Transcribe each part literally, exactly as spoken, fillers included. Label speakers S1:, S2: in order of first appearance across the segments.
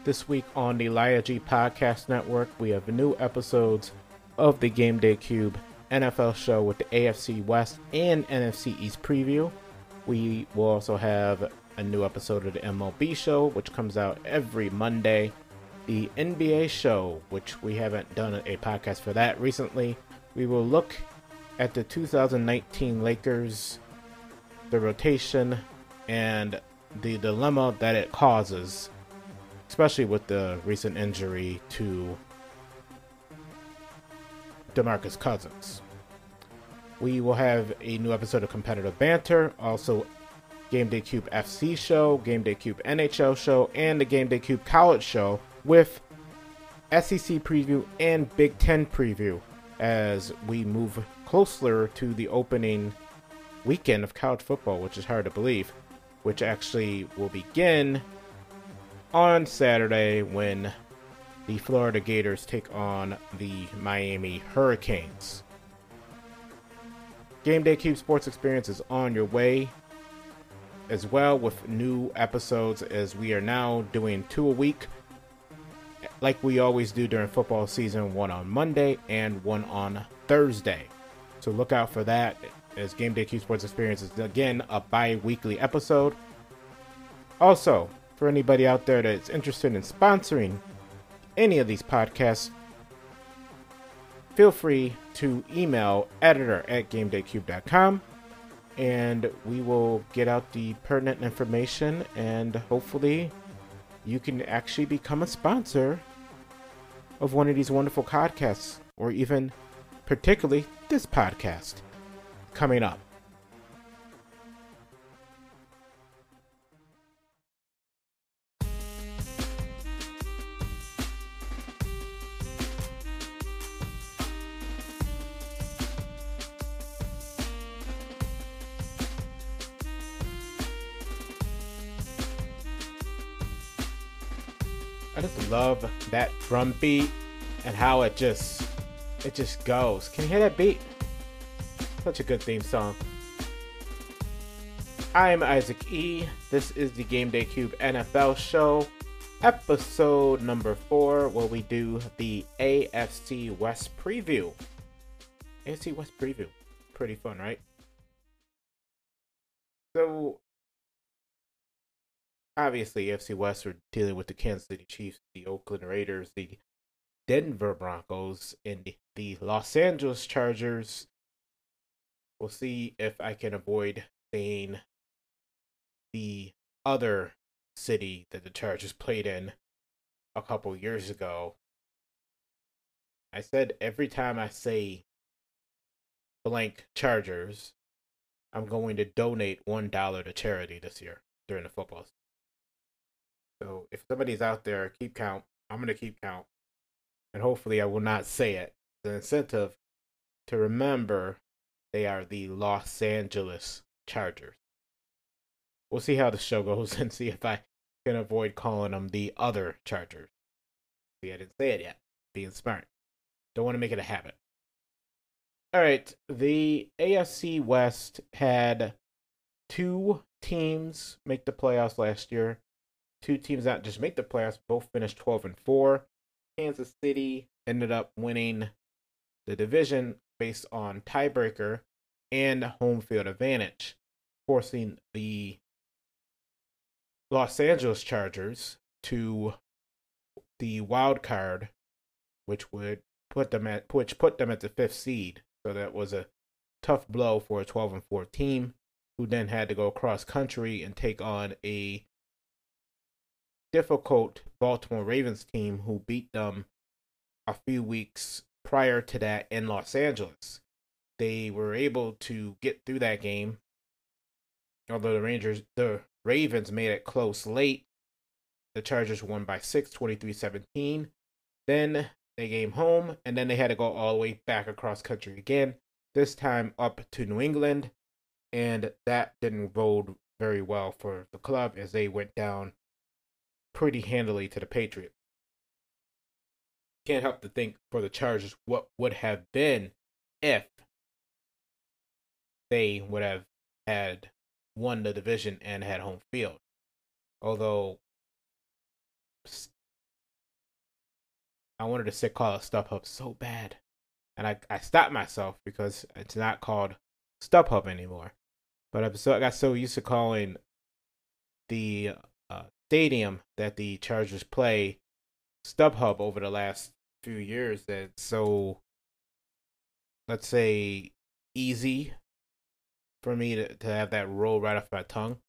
S1: This week on the Elijah G Podcast Network, we have new episodes of the Game Day Cube N F L show with the A F C West and N F C East preview. We will also have a new episode of the M L B show, which comes out every Monday. The N B A show, which we haven't done a podcast for that recently. We will look at the two thousand nineteen Lakers, the rotation, and the dilemma that it causes, especially with the recent injury to DeMarcus Cousins. We will have a new episode of Competitive Banter, also Game Day Cube F C show, Game Day Cube N H L show, and the Game Day Cube College show with S E C preview and Big Ten preview as we move closer to the opening weekend of college football, which is hard to believe, which actually will begin on Saturday when the Florida Gators take on the Miami Hurricanes. Game Day Cube Sports Experience is on your way as well with new episodes, as we are now doing two a week like we always do during football season, one on Monday and one on Thursday. So look out for that, as Game Day Cube Sports Experience is again a bi-weekly episode. Also, for anybody out there that's interested in sponsoring any of these podcasts, feel free to email editor at gamedaycube dot com, and we will get out the pertinent information, and hopefully you can actually become a sponsor of one of these wonderful podcasts, or even particularly this podcast coming up. I just love that drum beat and how it just it just goes. Can you hear that beat? Such a good theme song. I'm Isaac E. This is the Game Day Cube N F L show, episode number four, where we do the A F C West preview. A F C West preview. Pretty fun, right? So obviously, A F C West, we're dealing with the Kansas City Chiefs, the Oakland Raiders, the Denver Broncos, and the, the Los Angeles Chargers. We'll see if I can avoid saying the other city that the Chargers played in a couple years ago. I said every time I say blank Chargers, I'm going to donate one dollar to charity this year during the football season. So if somebody's out there, keep count. I'm going to keep count. And hopefully I will not say it. The incentive to remember they are the Los Angeles Chargers. We'll see how the show goes and see if I can avoid calling them the other Chargers. See, I didn't say it yet. Being smart. Don't want to make it a habit. All right. The A F C West had two teams make the playoffs last year. Two teams that just make the playoffs, both finished twelve and four. Kansas City ended up winning the division based on tiebreaker and home field advantage, forcing the Los Angeles Chargers to the wild card, which would put them at which put them at the fifth seed. So that was a tough blow for a twelve and four team, who then had to go cross country and take on a difficult Baltimore Ravens team who beat them a few weeks prior to that in Los Angeles. They were able to get through that game, although the Rangers, the Ravens made it close late. The Chargers won by six, twenty-three seventeen. Then they came home, and then they had to go all the way back across country again, this time up to New England, and that didn't bode very well for the club as they went down pretty handily to the Patriots. Can't help to think for the Chargers what would have been if they would have had won the division and had home field. Although I wanted to say call it StubHub so bad, and I I stopped myself because it's not called StubHub anymore. But I so I got so used to calling the uh, stadium that the Chargers play StubHub over the last few years that it's so, let's say, easy for me to, to have that roll right off my tongue.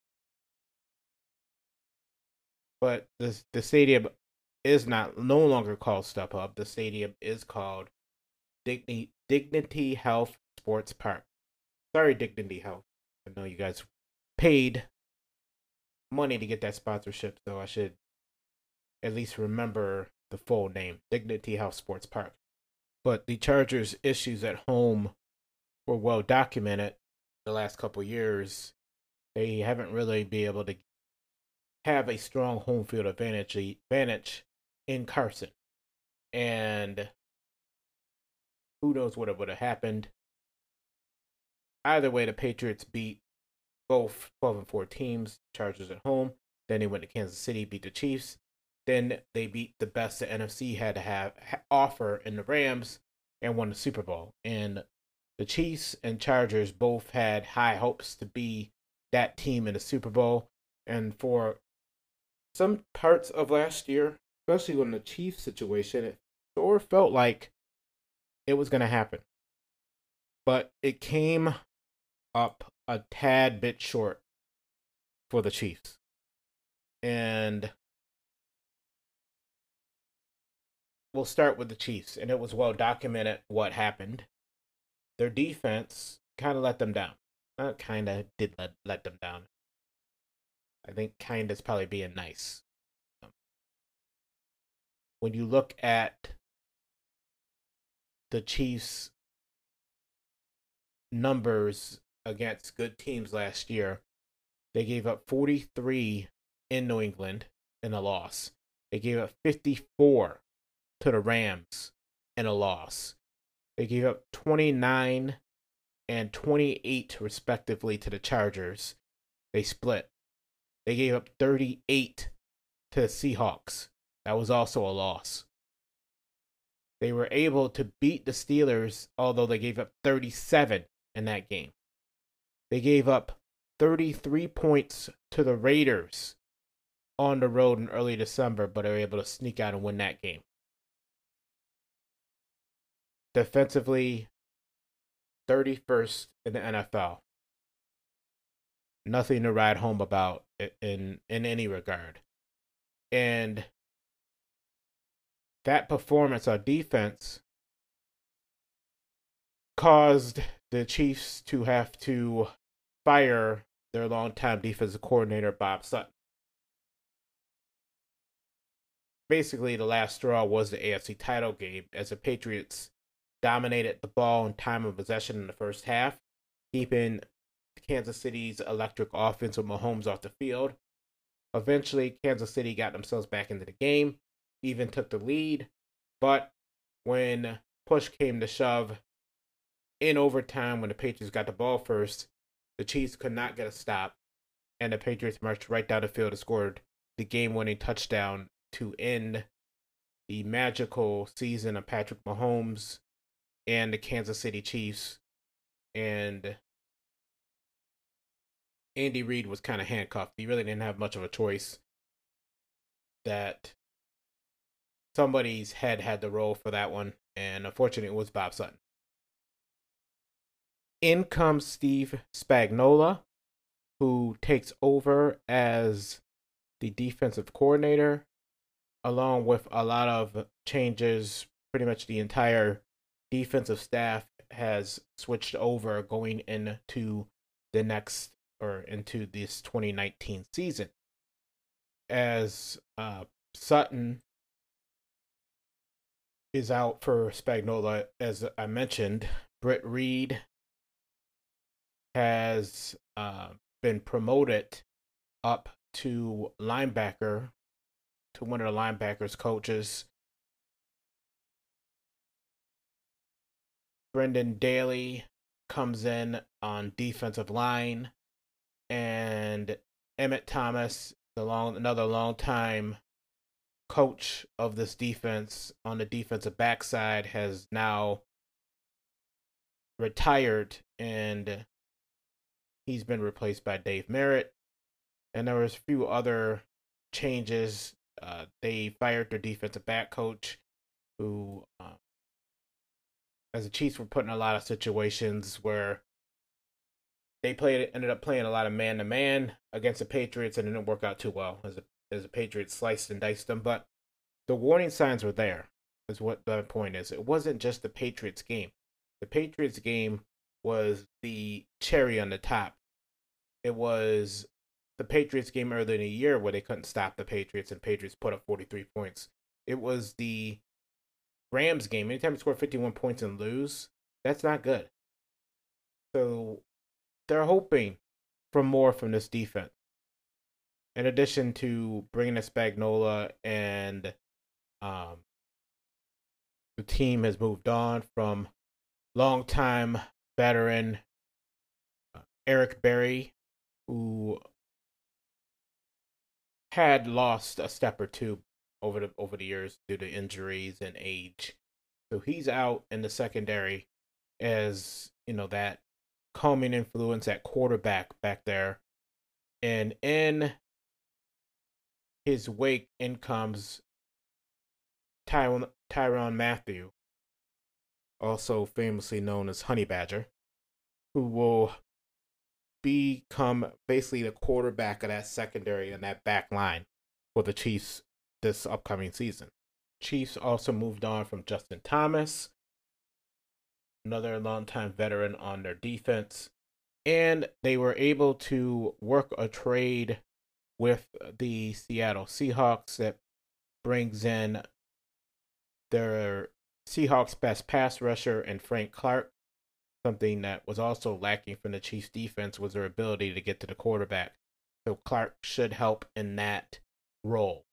S1: But the the stadium is not no longer called StubHub. The stadium is called Dignity Dignity Health Sports Park. Sorry, Dignity Health. I know you guys paid money to get that sponsorship, so I should at least remember the full name, Dignity Health Sports Park. But the Chargers' issues at home were well documented the last couple years. They haven't really been able to have a strong home field advantage advantage in Carson. And who knows what would have happened. Either way, the Patriots beat both twelve and four teams, Chargers at home. Then they went to Kansas City, beat the Chiefs. Then they beat the best the N F C had to have offer in the Rams and won the Super Bowl. And the Chiefs and Chargers both had high hopes to be that team in the Super Bowl. And for some parts of last year, especially when the Chiefs situation, it sure felt like it was going to happen. But it came up a tad bit short for the Chiefs. And we'll start with the Chiefs. And it was well documented what happened. Their defense kind of let them down. Not kind of did let, let them down. I think kind is probably being nice. When you look at the Chiefs' numbers against good teams last year, they gave up forty-three in New England in a loss. They gave up fifty-four to the Rams in a loss. They gave up twenty-nine and twenty-eight respectively to the Chargers. They split. They gave up thirty-eight to the Seahawks. That was also a loss. They were able to beat the Steelers, although they gave up thirty-seven in that game. They gave up thirty-three points to the Raiders on the road in early December, but they were able to sneak out and win that game. Defensively, thirty-first in the N F L. Nothing to write home about in, in any regard. And that performance on defense caused the Chiefs to have to fire their longtime defensive coordinator, Bob Sutton. Basically, the last straw was the A F C title game as the Patriots dominated the ball in time of possession in the first half, keeping Kansas City's electric offense with Mahomes off the field. Eventually, Kansas City got themselves back into the game, even took the lead, but when push came to shove in overtime, when the Patriots got the ball first, the Chiefs could not get a stop, and the Patriots marched right down the field and scored the game-winning touchdown to end the magical season of Patrick Mahomes and the Kansas City Chiefs. And Andy Reid was kind of handcuffed. He really didn't have much of a choice. That somebody's head had the role for that one, and unfortunately it was Bob Sutton. In comes Steve Spagnuolo, who takes over as the defensive coordinator, along with a lot of changes. Pretty much the entire defensive staff has switched over going into the next or into this twenty nineteen season. As uh, Sutton is out for Spagnuolo, as I mentioned, Britt Reed has uh, been promoted up to linebacker, to one of the linebackers coaches. Brendan Daly comes in on defensive line, and Emmett Thomas, the long another long time coach of this defense on the defensive backside has now retired, and he's been replaced by Dave Merritt. And there was a few other changes. Uh, they fired their defensive back coach, who, uh, as the Chiefs were put in a lot of situations where they played, ended up playing a lot of man to man against the Patriots, and it didn't work out too well as the, as the Patriots sliced and diced them. But the warning signs were there, is what the point is. It wasn't just the Patriots game. The Patriots game was the cherry on the top. It was the Patriots game earlier in the year where they couldn't stop the Patriots and Patriots put up forty-three points. It was the Rams game. Anytime you score fifty-one points and lose, that's not good. So they're hoping for more from this defense. In addition to bringing in Spagnuolo, and um, the team has moved on from longtime veteran uh, Eric Berry, who had lost a step or two over the over the years due to injuries and age. So he's out in the secondary as, you know, that calming influence at quarterback back there. And in his wake in comes Tyron, Tyrann Mathieu, also famously known as Honey Badger, who will become basically the quarterback of that secondary and that back line for the Chiefs this upcoming season. Chiefs also moved on from Justin Thomas, another longtime veteran on their defense, and they were able to work a trade with the Seattle Seahawks that brings in their Seahawks best pass rusher and Frank Clark. Something that was also lacking from the Chiefs defense was their ability to get to the quarterback. So Clark should help in that role.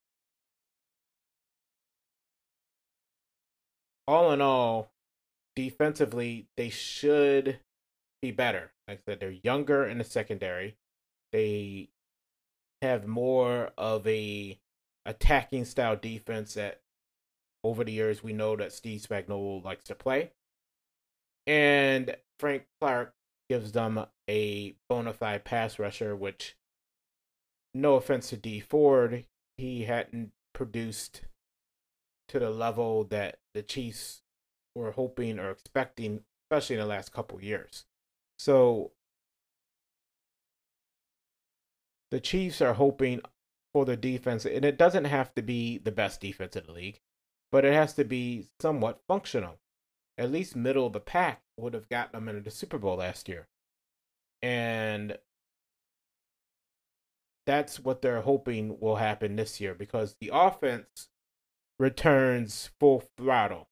S1: All in all, defensively, they should be better. Like I said, they're younger in the secondary. They have more of a attacking style defense that over the years we know that Steve Spagnuolo likes to play. And Frank Clark gives them a bona fide pass rusher, which, no offense to Dee Ford, he hadn't produced to the level that the Chiefs were hoping or expecting, especially in the last couple years. So the Chiefs are hoping for the defense, and it doesn't have to be the best defense in the league, but it has to be somewhat functional. At least middle of the pack would have gotten them into the Super Bowl last year. And that's what they're hoping will happen this year, because the offense returns full throttle.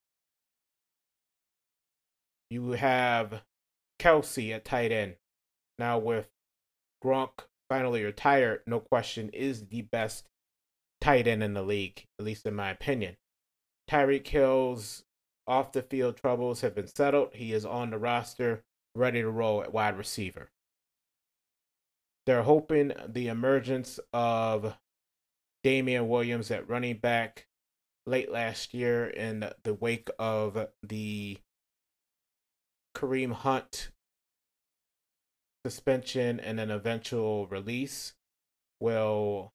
S1: You have Kelsey at tight end. Now with Gronk finally retired, no question, is the best tight end in the league, at least in my opinion. Tyreek Hill's off the field troubles have been settled. He is on the roster, ready to roll at wide receiver. They're hoping the emergence of Damian Williams at running back late last year in the wake of the Kareem Hunt suspension and an eventual release will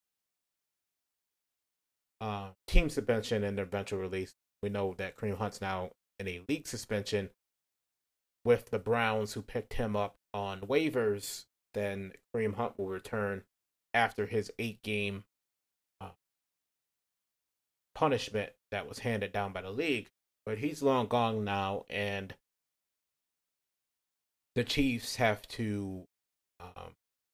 S1: uh, team suspension and eventual release. We know that Kareem Hunt's now in a league suspension with the Browns, who picked him up on waivers. Then Kareem Hunt will return after his eight-game uh, punishment that was handed down by the league. But he's long gone now, and the Chiefs have to, um,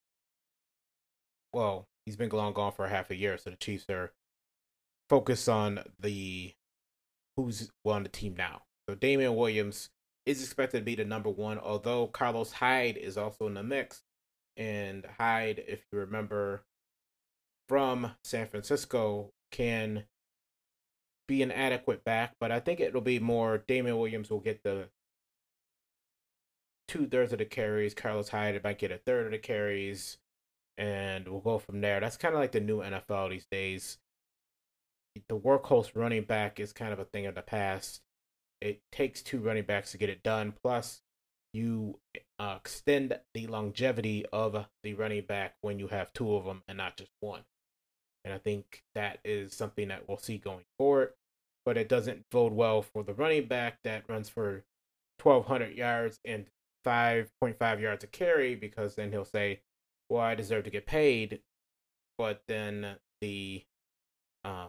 S1: well, he's been long gone for half a year, so the Chiefs are focused on the who's on the team now. So Damian Williams is expected to be the number one, although Carlos Hyde is also in the mix. And Hyde, if you remember from San Francisco, can be an adequate back, but I think it'll be more Damian Williams will get the two-thirds of the carries. Carlos Hyde might get a third of the carries, and we'll go from there. That's kind of like the new N F L these days. the workhorse running back is kind of a thing of the past. It takes two running backs to get it done. Plus, you uh, extend the longevity of the running back when you have two of them and not just one. And I think that is something that we'll see going forward. But it doesn't bode well for the running back that runs for twelve hundred yards and five point five yards a carry, because then he'll say, well, I deserve to get paid. But then the um,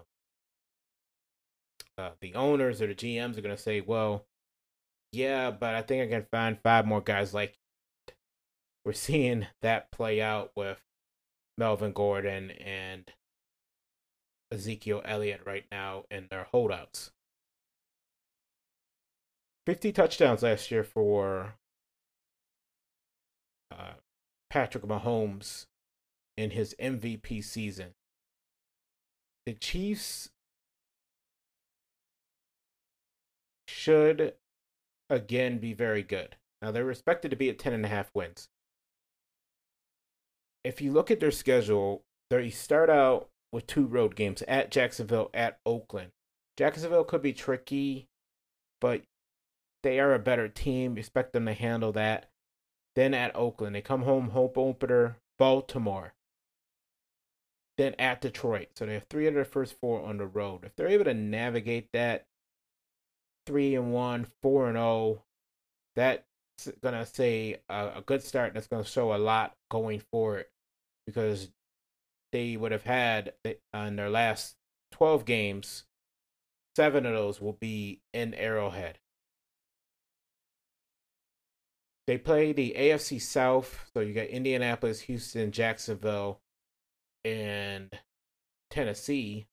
S1: uh, the owners or the G Ms are going to say, well, yeah, but I think I can find five more guys like you. We're seeing that play out with Melvin Gordon and Ezekiel Elliott right now in their holdouts. fifty touchdowns last year for uh, Patrick Mahomes in his M V P season. The Chiefs should again be very good. Now, they're expected to be at ten and a half wins. If you look at their schedule, they start out with two road games at Jacksonville, at Oakland. Jacksonville could be tricky, but they are a better team. Expect them to handle that. Then at Oakland, they come home, home opener, Baltimore. Then at Detroit. So they have three of their first four on the road. If they're able to navigate that three and one, four and oh, that's gonna say a, a good start. That's gonna show a lot going forward, because they would have had in their last twelve games, seven of those will be in Arrowhead. They play the A F C South, so you got Indianapolis, Houston, Jacksonville, and Tennessee.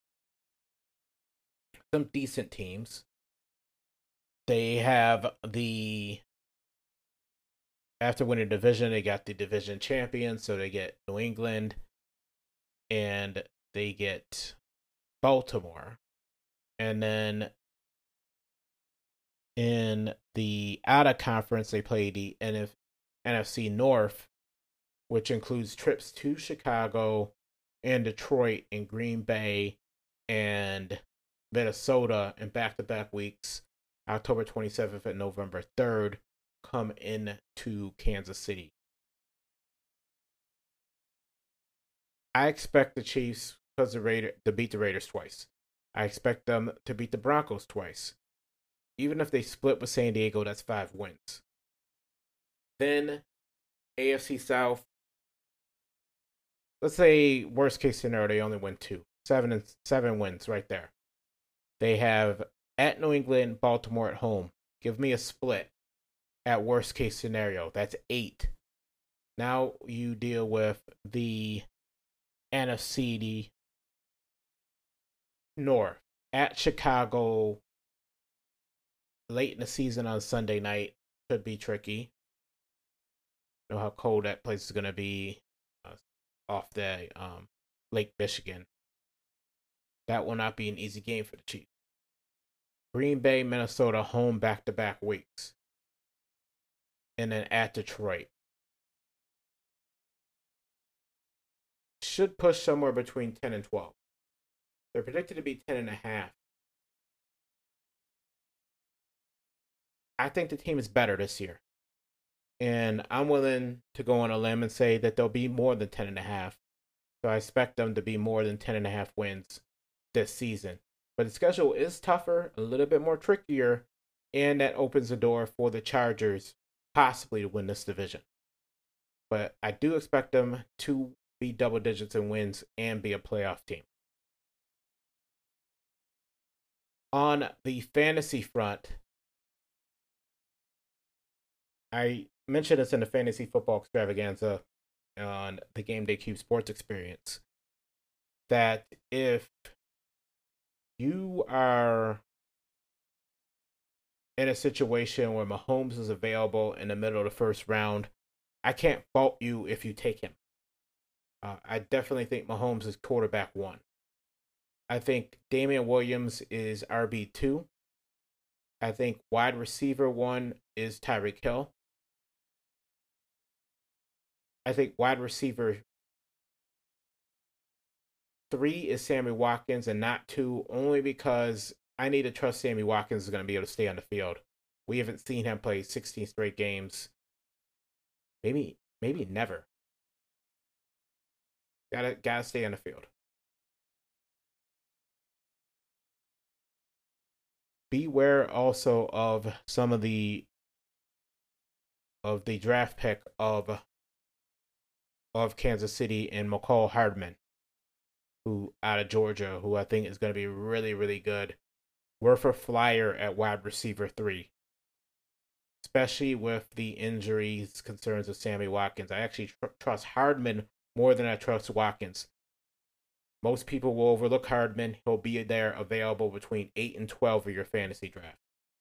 S1: Some decent teams. They have the, after winning division, they got the division champion, so they get New England, and they get Baltimore. And then in the out of conference, they play the N F C North, which includes trips to Chicago and Detroit and Green Bay and Minnesota in back-to-back weeks, October twenty-seventh and November third, come in to Kansas City. I expect the Chiefs, because the Raider, to beat the Raiders twice. I expect them to beat the Broncos twice. Even if they split with San Diego, that's five wins. Then A F C South, let's say worst case scenario, they only win two. Seven and seven wins right there. They have at New England, Baltimore at home. Give me a split at worst case scenario. That's eight. Now you deal with the N F C North at Chicago late in the season on Sunday night. Could be tricky. You know how cold that place is going to be uh, off the um, Lake Michigan. That will not be an easy game for the Chiefs. Green Bay, Minnesota, home back-to-back weeks. And then at Detroit. Should push somewhere between ten and twelve. They're predicted to be ten and a half. I think the team is better this year. And I'm willing to go on a limb and say that they'll be more than ten and a half. So I expect them to be more than ten and a half wins this season. But the schedule is tougher, a little bit more trickier, and that opens the door for the Chargers possibly to win this division. But I do expect them to be double digits in wins and be a playoff team. On the fantasy front, I mentioned this in the Fantasy Football Extravaganza on the Game Day Cube Sports Experience, that if you are in a situation where Mahomes is available in the middle of the first round, I can't fault you if you take him. Uh, I definitely think Mahomes is quarterback one. I think Damian Williams is R B two. I think wide receiver one is Tyreek Hill. I think wide receiver three is Sammy Watkins and not two, only because I need to trust Sammy Watkins is going to be able to stay on the field. We haven't seen him play sixteen straight games. Maybe, maybe never. Gotta, gotta stay on the field. Beware also of some of the of the draft pick of of Kansas City and McCall Hardman, who out of Georgia, who I think is going to be really, really good. Worth a flyer at wide receiver three, especially with the injuries concerns of Sammy Watkins. I actually tr- trust Hardman more than I trust Watkins. Most people will overlook Hardman. He'll be there available between eight and twelve of your fantasy draft.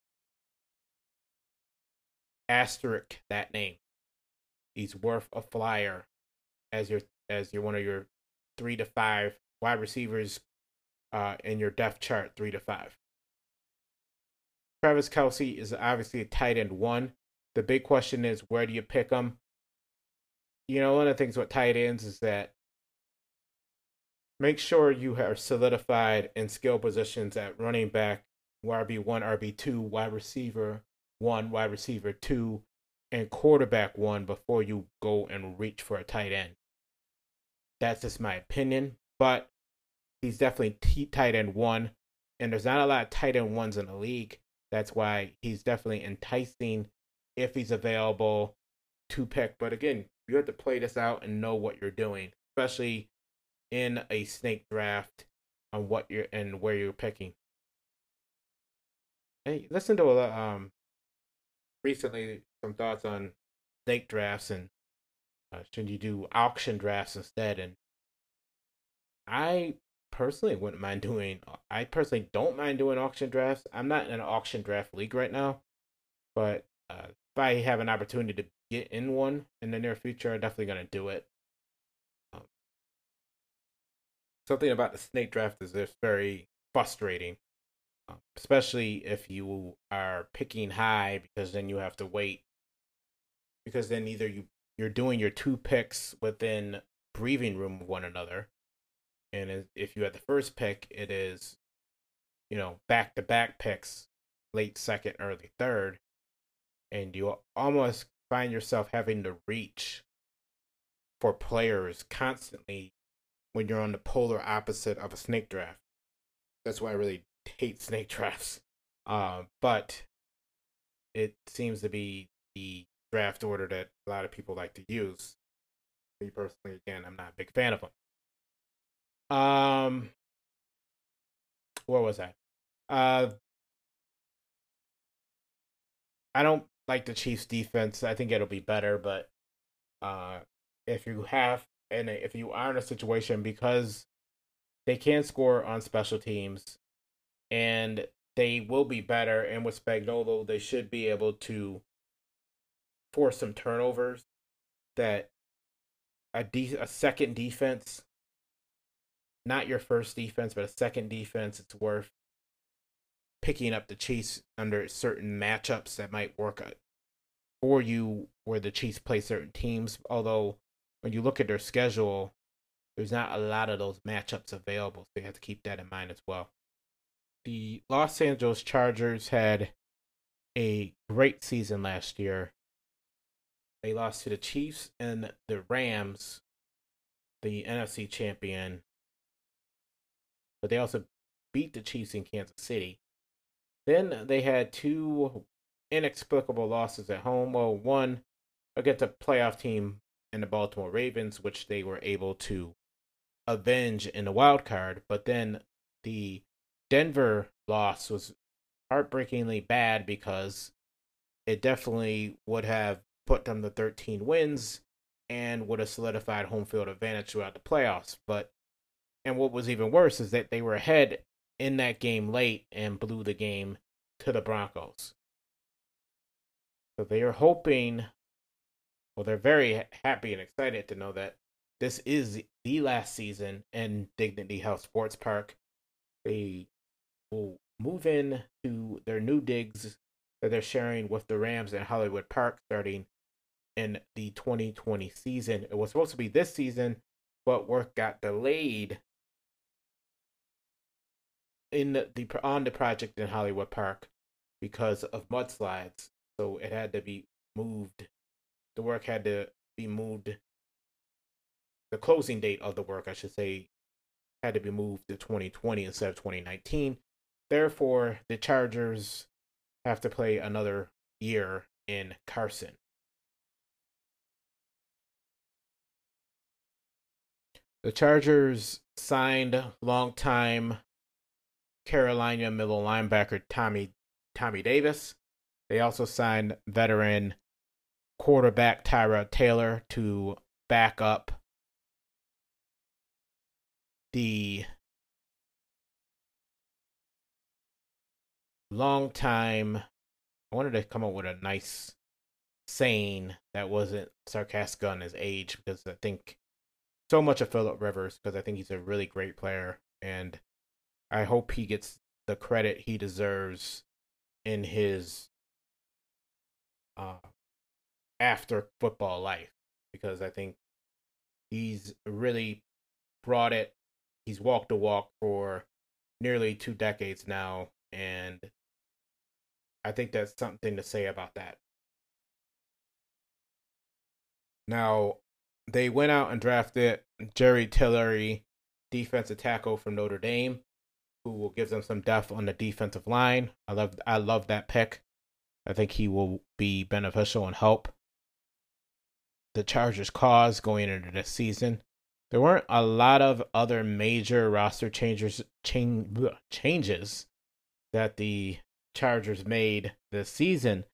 S1: Asterisk that name. He's worth a flyer as your as your one of your three to five wide receivers uh, in your depth chart, three to five. Travis Kelce is obviously a tight end one. The big question is, where do you pick him? You know, one of the things with tight ends is that make sure you are solidified in skill positions at running back, R B one, R B two, wide receiver one, wide receiver two, and quarterback one before you go and reach for a tight end. That's just my opinion, but he's definitely t- tight end one, and there's not a lot of tight end ones in the league. That's why he's definitely enticing if he's available to pick. But again, you have to play this out and know what you're doing, especially in a snake draft on what you're and where you're picking. Hey, listen to a um recently some thoughts on snake drafts and uh, should you do auction drafts instead? And I personally wouldn't mind doing. I personally don't mind doing auction drafts. I'm not in an auction draft league right now, but uh, if I have an opportunity to get in one in the near future, I'm definitely gonna do it. Um, something about the snake draft is just very frustrating, um, especially if you are picking high because then you have to wait because then either you you're doing your two picks within breathing room of one another, and if you had the first pick, it is you know back to back picks, late second, early third, and you almost find yourself having to reach for players constantly when you're on the polar opposite of a snake draft. That's why I really hate snake drafts. Uh, but it seems to be the draft order that a lot of people like to use. Me personally, again, I'm not a big fan of them. Um, where was I? Uh, I don't like the Chiefs' defense. I think it'll be better, but uh, if you have and if you are in a situation because they can score on special teams and they will be better, and with Spagnuolo, they should be able to force some turnovers that a de- a second defense, not your first defense, but a second defense, it's worth picking up the Chiefs under certain matchups that might work for you where the Chiefs play certain teams. Although when you look at their schedule, there's not a lot of those matchups available, so you have to keep that in mind as well. The Los Angeles Chargers had a great season last year. They lost to the Chiefs and the Rams, the N F C champion, but they also beat the Chiefs in Kansas City. Then they had two inexplicable losses at home. Well, one against a playoff team in the Baltimore Ravens, which they were able to avenge in the wild card. But then the Denver loss was heartbreakingly bad because it definitely would have put them to thirteen wins and would have solidified home field advantage throughout the playoffs. But and what was even worse is that they were ahead in that game late and blew the game to the Broncos. So they are hoping, well, they're very happy and excited to know that this is the last season in Dignity Health Sports Park. They will move in to their new digs that they're sharing with the Rams in Hollywood Park starting in the twenty twenty season. It was supposed to be this season, but work got delayed in the, the on the project in Hollywood Park because of mudslides. So it had to be moved. The work had to be moved. The closing date of the work, I should say, had to be moved to twenty twenty instead of twenty nineteen. Therefore, the Chargers have to play another year in Carson. The Chargers signed longtime Carolina middle linebacker Tommy Tommy Davis. They also signed veteran quarterback Tyrod Taylor to back up the long time. I wanted to come up with a nice saying that wasn't sarcastic on his age because I think so much of Philip Rivers because I think he's a really great player and I hope he gets the credit he deserves in his uh, after football life because I think he's really brought it. He's walked the walk for nearly two decades now, and I think that's something to say about that. Now, they went out and drafted Jerry Tillery, defensive tackle from Notre Dame, who will give them some depth on the defensive line. I love I love that pick. I think he will be beneficial and help the Chargers' cause going into this season. There weren't a lot of other major roster changes change, changes that the Chargers made this season.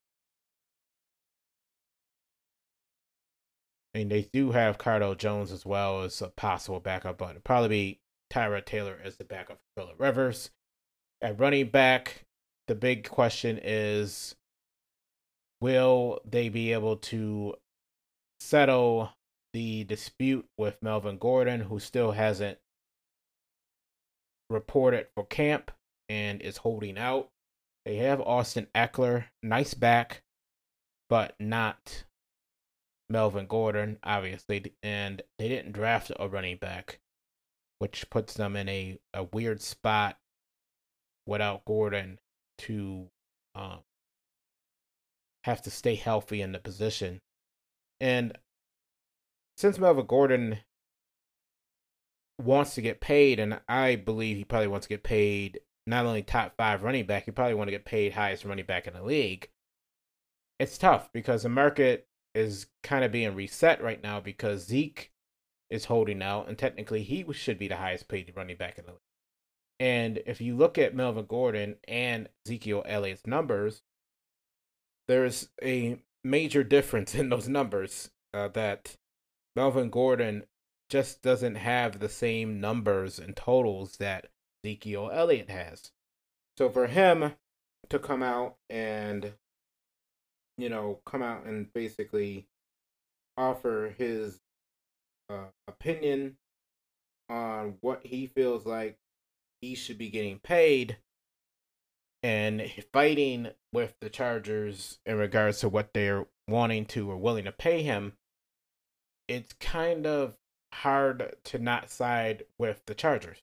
S1: I mean, they do have Cardale Jones as well as a possible backup, but it'd probably be Tyrod Taylor as the backup for Philip Rivers. At running back, the big question is, will they be able to settle the dispute with Melvin Gordon, who still hasn't reported for camp and is holding out? They have Austin Ekeler, nice back, but not Melvin Gordon, obviously, and they didn't draft a running back, which puts them in a, a weird spot without Gordon to um, have to stay healthy in the position. And since Melvin Gordon wants to get paid, and I believe he probably wants to get paid not only top five running back, he probably want to get paid highest running back in the league. It's tough because the market is kind of being reset right now because Zeke is holding out, and technically he should be the highest paid running back in the league. And if you look at Melvin Gordon and Ezekiel Elliott's numbers, there's a major difference in those numbers uh, that Melvin Gordon just doesn't have the same numbers and totals that Ezekiel Elliott has. So for him to come out and, you know, come out and basically offer his uh, opinion on what he feels like he should be getting paid and fighting with the Chargers in regards to what they're wanting to or willing to pay him, it's kind of hard to not side with the Chargers.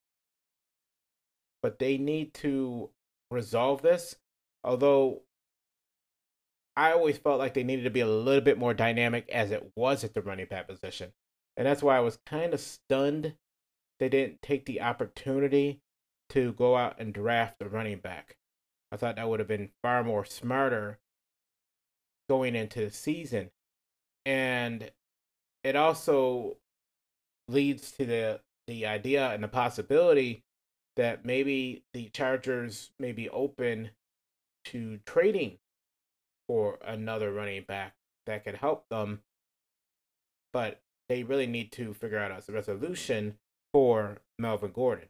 S1: But they need to resolve this, although I always felt like they needed to be a little bit more dynamic as it was at the running back position. And that's why I was kind of stunned they didn't take the opportunity to go out and draft a running back. I thought that would have been far more smarter going into the season. And it also leads to the the idea and the possibility that maybe the Chargers may be open to trading for another running back that could help them. But they really need to figure out a resolution for Melvin Gordon.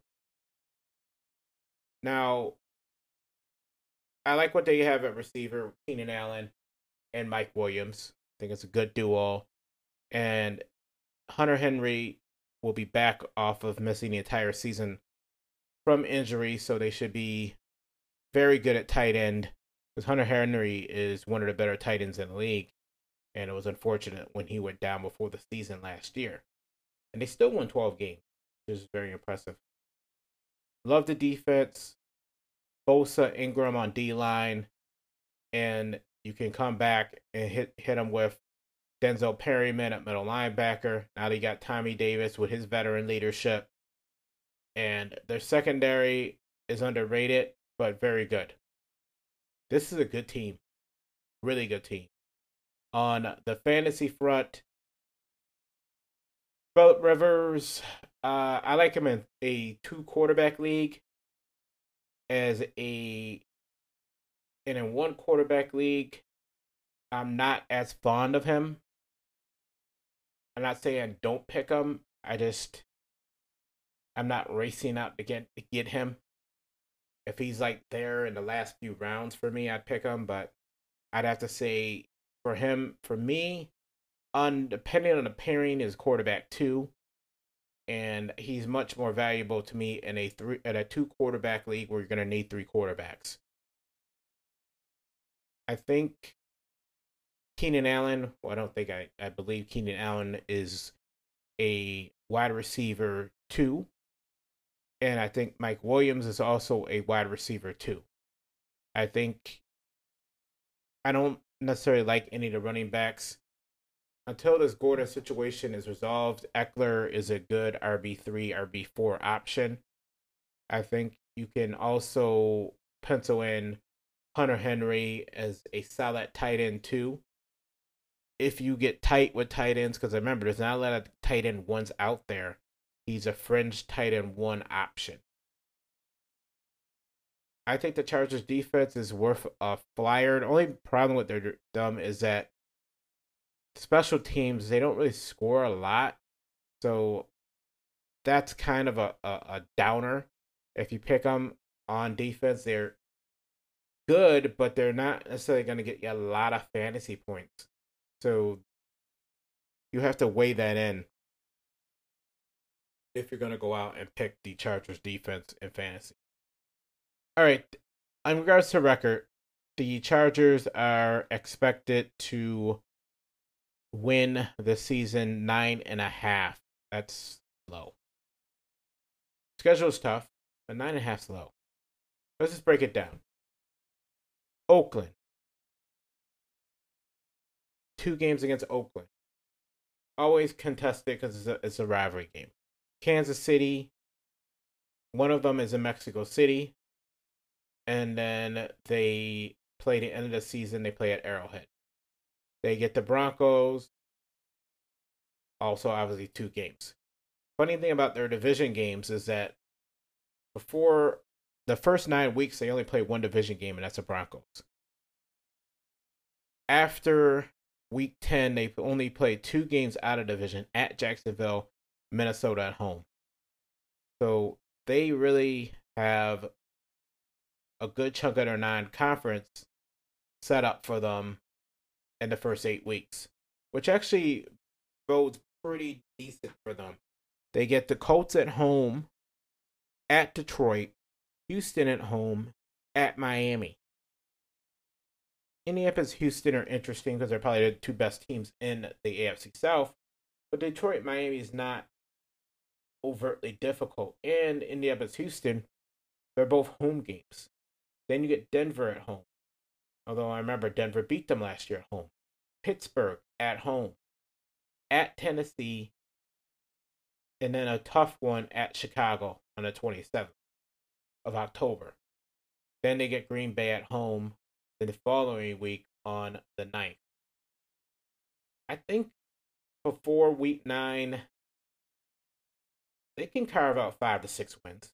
S1: Now, I like what they have at receiver, Keenan Allen and Mike Williams. I think it's a good duo. And Hunter Henry will be back off of missing the entire season from injury, so they should be very good at tight end. Because Hunter Henry is one of the better tight ends in the league. And it was unfortunate when he went down before the season last year. And they still won twelve games, which is very impressive. Love the defense. Bosa, Ingram on D line, and you can come back and hit hit them with Denzel Perryman at middle linebacker. Now they got Tommy Davis with his veteran leadership, and their secondary is underrated but very good. This is a good team, really good team. On the fantasy front, Philip Rivers, uh, I like him in a two quarterback league as a and in one quarterback league. I'm not as fond of him. I'm not saying don't pick him. I just I'm not racing out to get to get him. If he's like there in the last few rounds for me, I'd pick him. But I'd have to say for him, for me, on depending on the pairing, is quarterback two, and he's much more valuable to me in a three in a two quarterback league where you're going to need three quarterbacks. I think Keenan Allen. Well, I don't think I I believe Keenan Allen is a wide receiver two, and I think Mike Williams is also a wide receiver two. I think I don't necessarily like any of the running backs until this Gordon situation is resolved. Eckler is a good R B three, R B four option. I think you can also pencil in Hunter Henry as a solid tight end too. If you get tight with tight ends, because remember, there's not a lot of tight end ones out there. He's a fringe tight end one option. I think the Chargers defense is worth a flyer. The only problem with their them is that special teams, they don't really score a lot. So that's kind of a, a, a downer. If you pick them on defense, they're good, but they're not necessarily going to get you a lot of fantasy points. So you have to weigh that in if you're going to go out and pick the Chargers defense in fantasy. All right. In regards to record, the Chargers are expected to win the season nine and a half. That's low. Schedule is tough, but nine and a half is low. Let's just break it down. Oakland. Two games against Oakland. Always contested because it's a, it's a rivalry game. Kansas City. One of them is in Mexico City. And then they play the end of the season. They play at Arrowhead. They get the Broncos. Also, obviously, two games. Funny thing about their division games is that before the first nine weeks, they only play one division game, and that's the Broncos. After week ten, they only play two games out of division at Jacksonville, Minnesota at home. So they really have a good chunk of their non-conference set up for them in the first eight weeks, which actually bodes pretty decent for them. They get the Colts at home, at Detroit, Houston at home, at Miami. Indianapolis, Houston are interesting because they're probably the two best teams in the A F C South, but Detroit, Miami is not overtly difficult. And Indianapolis, Houston, they're both home games. Then you get Denver at home. Although I remember Denver beat them last year at home. Pittsburgh at home. At Tennessee. And then a tough one at Chicago on the twenty-seventh of October. Then they get Green Bay at home the following week on the ninth. I think before week nine, they can carve out five to six wins.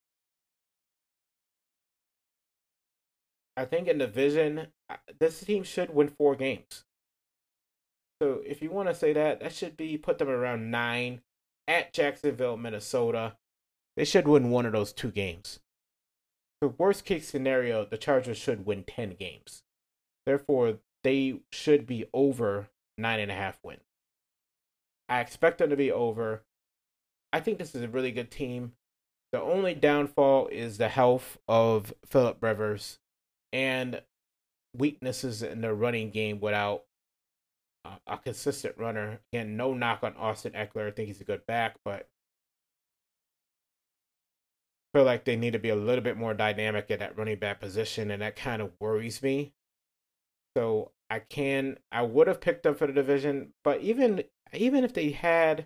S1: I think in division, this team should win four games. So if you want to say that, that should be put them around nine at Jacksonville, Minnesota. They should win one of those two games. The worst case scenario, the Chargers should win ten games. Therefore, they should be over nine and a half wins. I expect them to be over. I think this is a really good team. The only downfall is the health of Philip Rivers and weaknesses in the running game without uh, a consistent runner. Again, no knock on Austin Eckler. I think he's a good back, but feel like they need to be a little bit more dynamic at that running back position, and that kind of worries me. So I can I would have picked them for the division, but even even if they had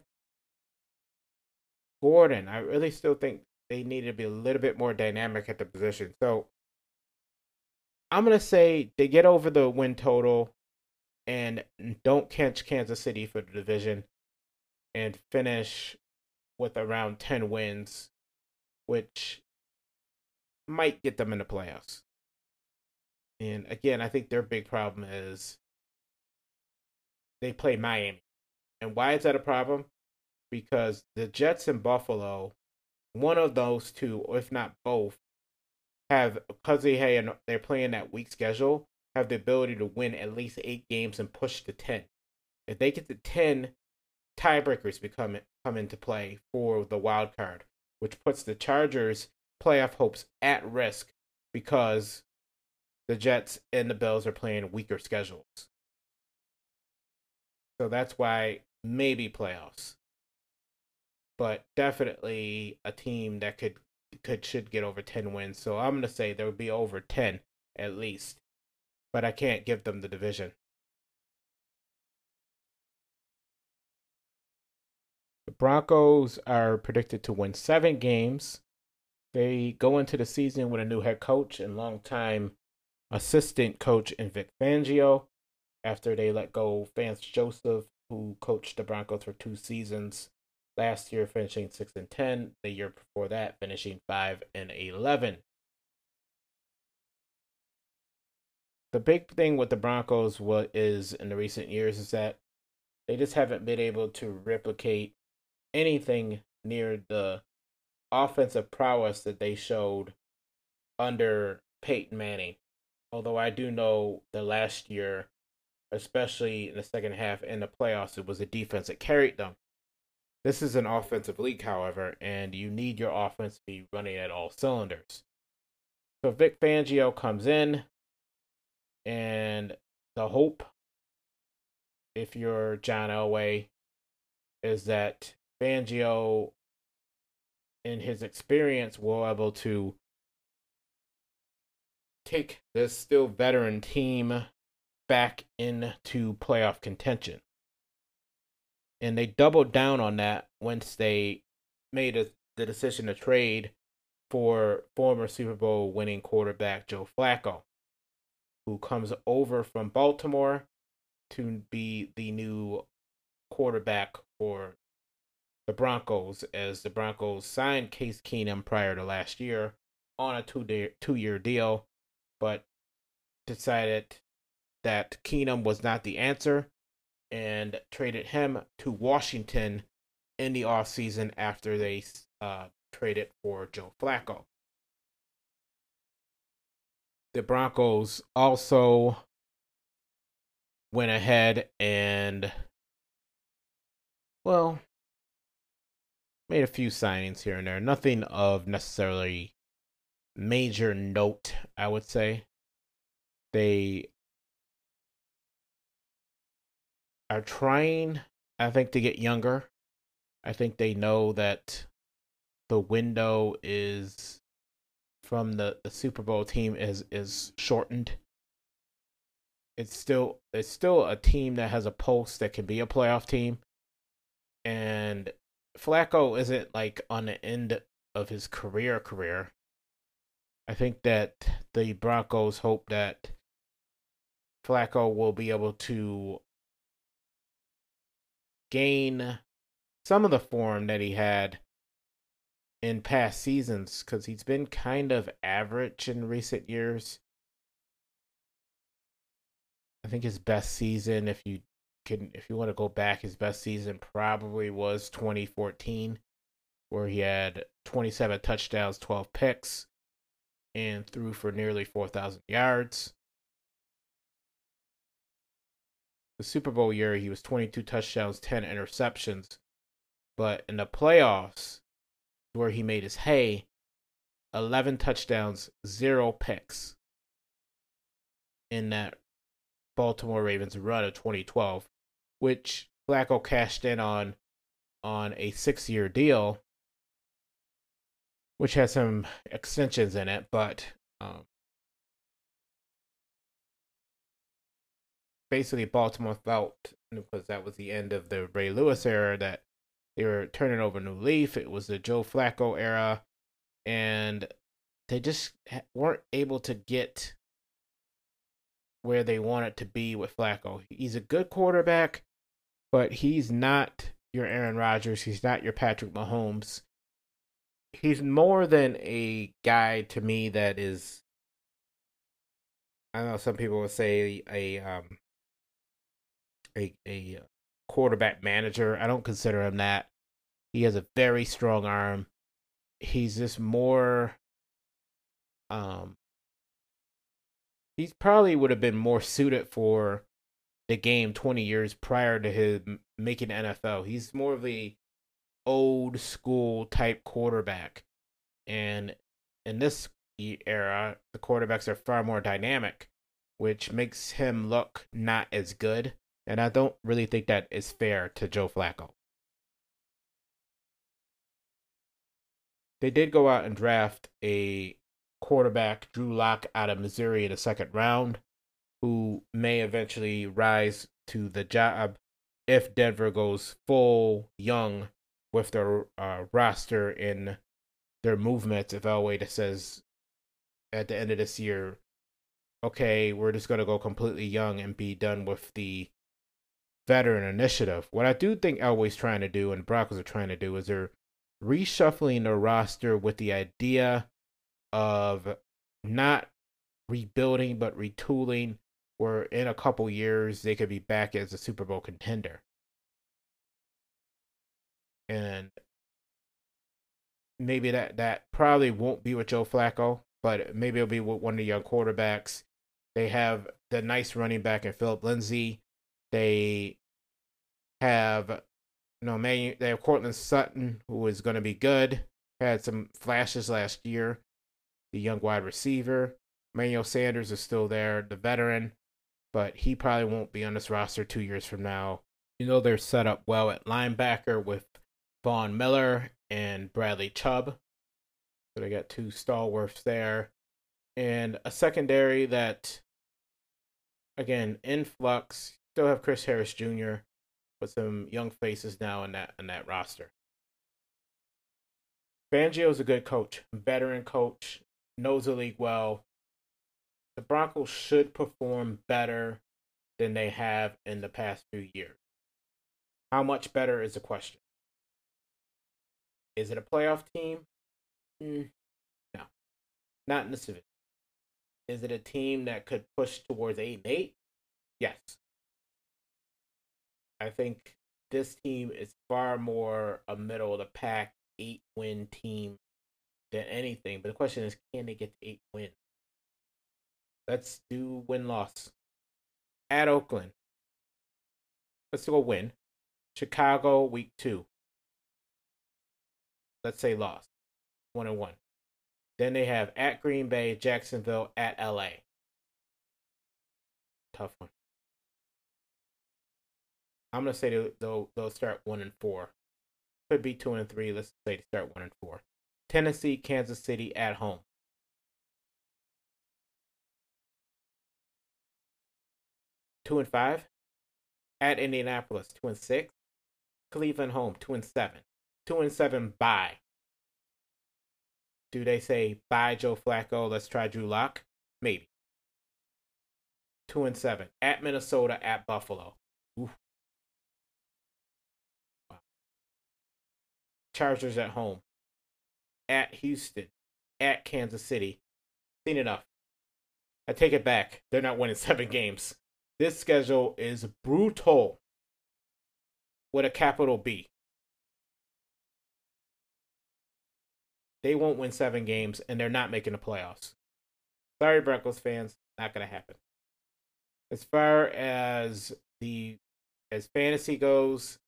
S1: Gordon, I really still think they needed to be a little bit more dynamic at the position. So I'm gonna say they get over the win total and don't catch Kansas City for the division and finish with around ten wins, which might get them in the playoffs. And again, I think their big problem is they play Miami. And why is that a problem? Because the Jets and Buffalo, one of those two, or if not both, have, because they have, they're playing that weak schedule, have the ability to win at least eight games and push to ten. If they get to ten, tiebreakers become come into play for the wild card, which puts the Chargers' playoff hopes at risk because the Jets and the Bills are playing weaker schedules. So that's why maybe playoffs. But definitely a team that could could should get over ten wins. So I'm gonna say there would be over ten at least. But I can't give them the division. The Broncos are predicted to win seven games. They go into the season with a new head coach and longtime assistant coach in Vic Fangio after they let go Vance Joseph, who coached the Broncos for two seasons. Last year finishing six and ten. The year before that finishing five and eleven. The big thing with the Broncos what is in the recent years is that they just haven't been able to replicate anything near the offensive prowess that they showed under Peyton Manning. Although I do know the last year, especially in the second half in the playoffs, it was the defense that carried them. This is an offensive league, however, and you need your offense to be running at all cylinders. So Vic Fangio comes in, and the hope, if you're John Elway, is that Fangio, in his experience, will be able to take this still veteran team back into playoff contention. And they doubled down on that once they made a, the decision to trade for former Super Bowl winning quarterback Joe Flacco, who comes over from Baltimore to be the new quarterback for the Broncos, as the Broncos signed Case Keenum prior to last year on a two-day, two-year deal, but decided that Keenum was not the answer and traded him to Washington in the offseason after they uh, traded for Joe Flacco. The Broncos also went ahead and, well, made a few signings here and there. Nothing of necessarily major note, I would say. They are trying, I think, to get younger. I think they know that the window is from the, the Super Bowl team is is shortened. It's still it's still a team that has a pulse that can be a playoff team. And Flacco isn't like on the end of his career career. I think that the Broncos hope that Flacco will be able to gain some of the form that he had in past seasons, because he's been kind of average in recent years. I think his best season, if you can, if you want to go back, his best season probably was twenty fourteen, where he had twenty-seven touchdowns, twelve picks, and threw for nearly four thousand yards. The Super Bowl year, he was twenty-two touchdowns, ten interceptions. But in the playoffs, where he made his hay, eleven touchdowns, zero picks in that Baltimore Ravens run of twenty twelve, which Flacco cashed in on on a six-year deal. which has some extensions in it, but um, basically Baltimore felt, because that was the end of the Ray Lewis era, that they were turning over a new leaf. It was the Joe Flacco era, and they just weren't able to get where they wanted to be with Flacco. He's a good quarterback, but he's not your Aaron Rodgers. He's not your Patrick Mahomes. He's more than a guy to me that is, I don't know, some people would say a um a a quarterback manager. I don't consider him that. He has a very strong arm. He's just more um he probably would have been more suited for the game twenty years prior to him making the N F L. He's more of a old school type quarterback. And in this era, the quarterbacks are far more dynamic, which makes him look not as good. And I don't really think that is fair to Joe Flacco. They did go out and draft a quarterback, Drew Lock, out of Missouri in the second round, who may eventually rise to the job if Denver goes full young with their uh, roster in their movements. If Elway that says at the end of this year, okay, we're just going to go completely young and be done with the veteran initiative. What I do think Elway's trying to do and Broncos are trying to do is they're reshuffling the roster with the idea of not rebuilding but retooling, where in a couple years they could be back as a Super Bowl contender. And maybe that that probably won't be with Joe Flacco, but maybe it'll be with one of the young quarterbacks. They have the nice running back in Philip Lindsay. They have, you know, they have Cortland Sutton, who is going to be good. Had some flashes last year. The young wide receiver. Manuel Sanders is still there, the veteran, but he probably won't be on this roster two years from now. You know, they're set up well at linebacker with Von Miller and Bradley Chubb. So they got two stalwarts there. And a secondary that, again, in flux. Still have Chris Harris Junior, but some young faces now in that in that roster. Fangio's a good coach, veteran coach, knows the league well. The Broncos should perform better than they have in the past few years. How much better is the question. Is it a playoff team? Mm, no, not in the division. Is it a team that could push towards eight and eight? Yes. I think this team is far more a middle of the pack eight win team than anything. But the question is, can they get to eight wins? Let's do win loss. At Oakland. Let's go win. Chicago week two. Let's say loss. One and one. Then they have at Green Bay, Jacksonville, at L A. Tough one. I'm gonna say they'll, they'll they'll start one and four. Could be two and three. Let's say they start one and four. Tennessee, Kansas City at home. Two and five. At Indianapolis, two and six. Cleveland home, two and seven. Two and seven bye. Do they say bye Joe Flacco? Let's try Drew Lock. Maybe. Two and seven. At Minnesota, at Buffalo. Oof. Wow. Chargers at home. At Houston. At Kansas City. Seen enough. I take it back. They're not winning seven games. This schedule is brutal with a capital B. They won't win seven games, and they're not making the playoffs. Sorry, Broncos fans, not gonna happen. As far as the as fantasy goes,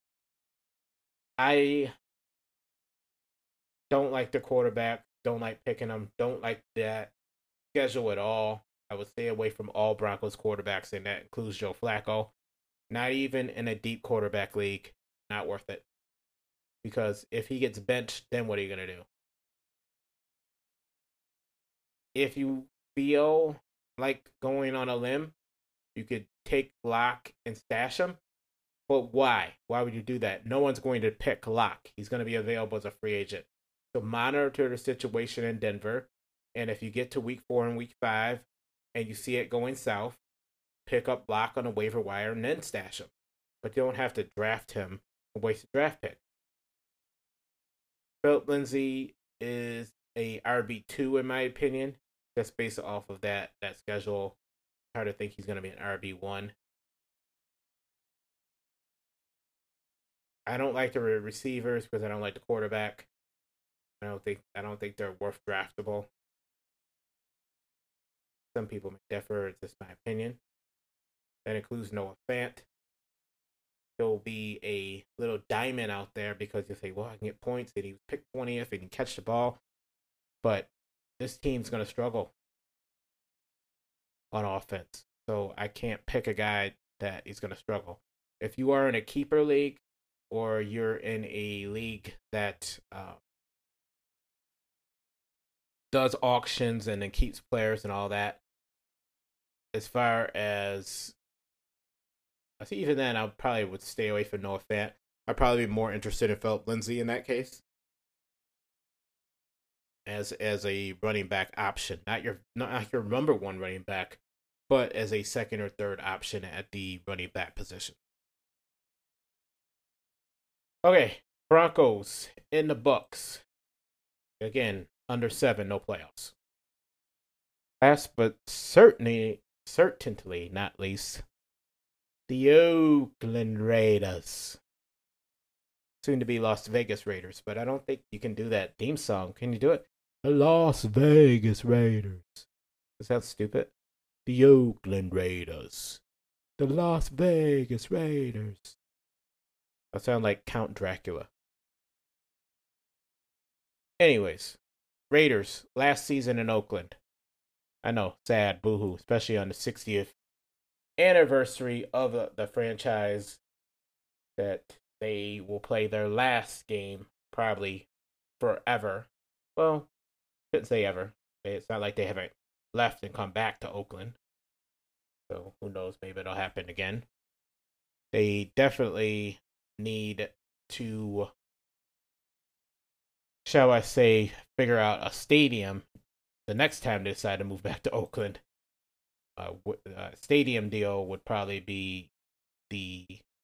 S1: I don't like the quarterback. Don't like picking them. Don't like that schedule at all. I would stay away from all Broncos quarterbacks, and that includes Joe Flacco. Not even in a deep quarterback league. Not worth it. Because if he gets benched, then what are you going to do? if you feel like going on a limb, you could take Locke and stash him. But why? Why would you do that? No one's going to pick Locke. He's going to be available as a free agent. So monitor the situation in Denver. And if you get to week four and week five and you see it going south, pick up Locke on a waiver wire and then stash him. But you don't have to draft him and waste a draft pick. Philip Lindsay is a R B two in my opinion. Just based off of that that schedule. Hard to think he's going to be an R B one. I don't like the receivers because I don't like the quarterback. I don't think I don't think they're worth draftable. Some people may differ. It's just my opinion. That includes Noah Fant. He'll be a little diamond out there because you say, well, I can get points and he was picked twentieth and he can catch the ball. But this team's going to struggle on offense. So I can't pick a guy that is going to struggle. If you are in a keeper league or you're in a league that uh, does auctions and then keeps players and all that, as far as I see, even then, I probably would stay away from Noah Fant. I'd probably be more interested in Philip Lindsay in that case, as as a running back option, not your not your number one running back, but as a second or third option at the running back position. Okay, Broncos in the books. Again, under seven, no playoffs. Last but certainly, certainly not least, the Oakland Raiders. Soon to be Las Vegas Raiders, but I don't think you can do that theme song. Can you do it? The Las Vegas Raiders. Is that stupid? The Oakland Raiders. The Las Vegas Raiders. I sound like Count Dracula. Anyways, Raiders, last season in Oakland. I know, sad, boohoo, especially on the sixtieth anniversary of the, the franchise, that they will play their last game probably forever. Well, shouldn't say ever. It's not like they haven't left and come back to Oakland. So who knows? Maybe it'll happen again. They definitely need to, shall I say, figure out a stadium the next time they decide to move back to Oakland. Uh, uh, stadium deal would probably be the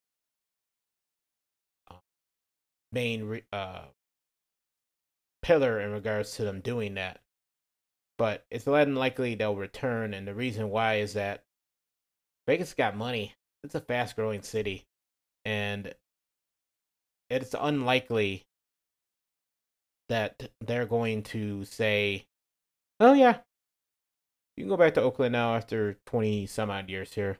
S1: uh, main re- uh, pillar in regards to them doing that. But it's unlikely they'll return, and the reason why is that Vegas got money. It's a fast growing city, and it's unlikely that they're going to say, oh, yeah, you can go back to Oakland now after twenty some odd years here.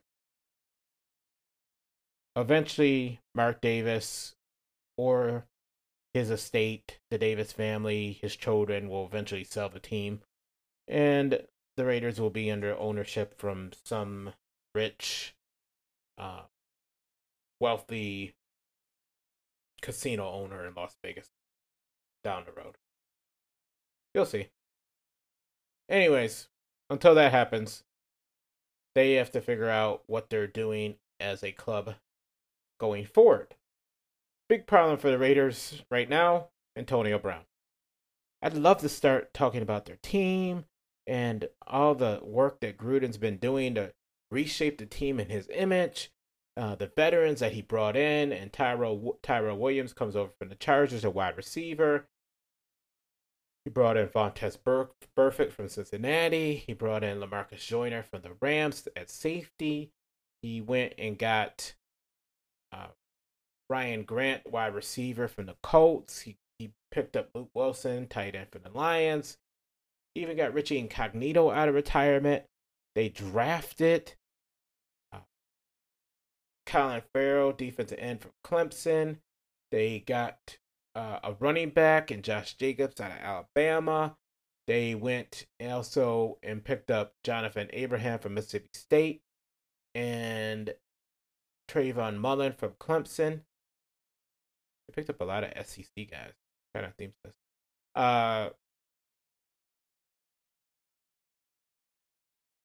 S1: Eventually, Mark Davis or his estate, the Davis family, his children will eventually sell the team. And the Raiders will be under ownership from some rich, uh, wealthy casino owner in Las Vegas down the road. You'll see. Anyways, until that happens, they have to figure out what they're doing as a club going forward. Big problem for the Raiders right now, Antonio Brown. I'd love to start talking about their team and all the work that Gruden's been doing to reshape the team in his image. Uh, the veterans that he brought in, and Tyrell, Tyrell Williams comes over from the Chargers, a wide receiver. He brought in Vontaze Bur- Burfict from Cincinnati. He brought in LaMarcus Joyner from the Rams at safety. He went and got uh, Ryan Grant, wide receiver from the Colts. He, he picked up Luke Wilson, tight end from the Lions. He even got Richie Incognito out of retirement. They drafted uh, Colin Farrell, defensive end from Clemson. They got uh, a running back and Josh Jacobs out of Alabama. They went also and picked up Jonathan Abraham from Mississippi State and Trayvon Mullen from Clemson. They picked up a lot of S E C guys. Kind of themes this. Uh,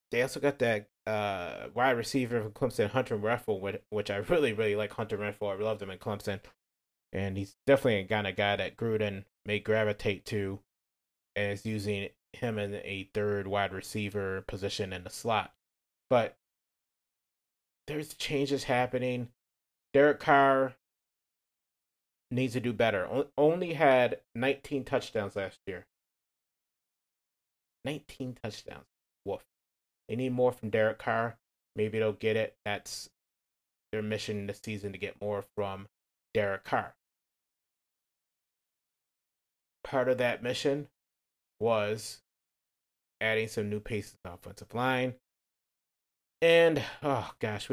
S1: they also got that uh, wide receiver from Clemson, Hunter Renfrow, which I really, really like Hunter Renfrow. I loved him in Clemson. And he's definitely a kind of guy that Gruden may gravitate to as using him in a third wide receiver position in the slot. But there's changes happening. Derek Carr needs to do better. Only had nineteen touchdowns last year. nineteen touchdowns. Woof. They need more from Derek Carr. Maybe they'll get it. That's their mission this season, to get more from Derek Carr. Part of that mission was adding some new pieces on the offensive line. And, oh gosh,